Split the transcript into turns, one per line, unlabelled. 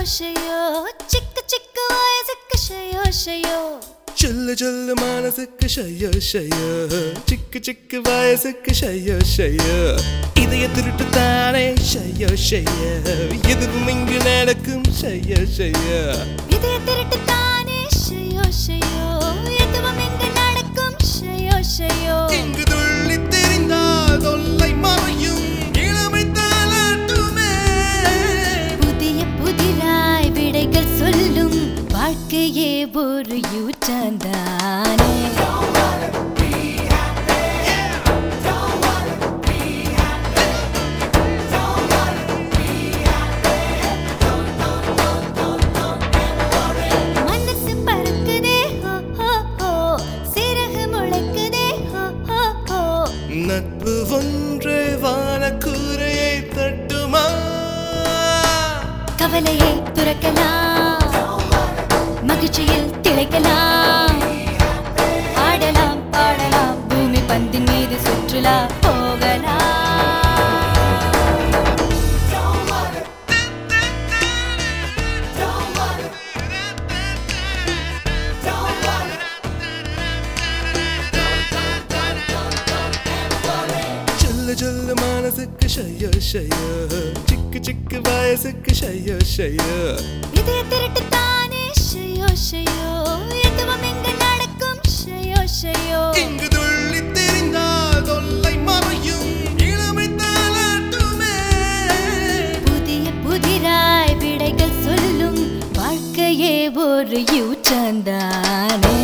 ஷயோ சிக்கு சிக்கு வயசுக்கு ஷயோ ஷயோ
சொல்லு சொல்லு மனசுக்கு ஷயோ ஷயோ சிக்கு சிக்கு வயசுக்கு ஷயோ ஷயோ இதய திருட்டு தானே ஷயோ ஷயோ எதுவும் இங்கு நடக்கும் ஷயோ ஷயோ
இதய திருட்டு தானே ஷயோ ஷயோ எதுவும் இங்கு நடக்கும் ஷயோ ஷயோ
இங்கு துள்ளி தெரிந்தால் தொல்லை மறையும் இளமை தாளாட்டுமே
புதிய புதிராய் விடைகள் சொல்லும் வாழ்க்கையே ஒரு யூட்டர்ன்தானே மனசு பறக்குதே ஹோ ஹோ ஹோ சிறகு முளைக்குதே ஹோ ஹோ ஹோ
நட்பு ஒன்று வானக்கூரையை தட்டுமா
கவலையை துறக்கலாம் மகிழ்ச்சியில் திளைக்கலாம் ஆடலாம் பாடலாம் பூமி பந்தின் மீது சுற்றுலா போகலாம்
சொல்லு சொல்லு மனசுக்கு ஷயோ ஷயோ சிக்கு சிக்கு வயசுக்கு ஷயோ ஷயோ
இதய திருட்டு தானே ஷயோ ஷயோ எதுவும் இங்கு நடக்கும் ஷயோ ஷயோ
இங்கு துள்ளி தெரிந்தால் தொல்லை மறையும் இளமை தாளாட்டுமே
புதிய புதிராய் விடைகள் சொல்லும் வாழ்க்கையே ஒரு யூட்டர்ன்தானே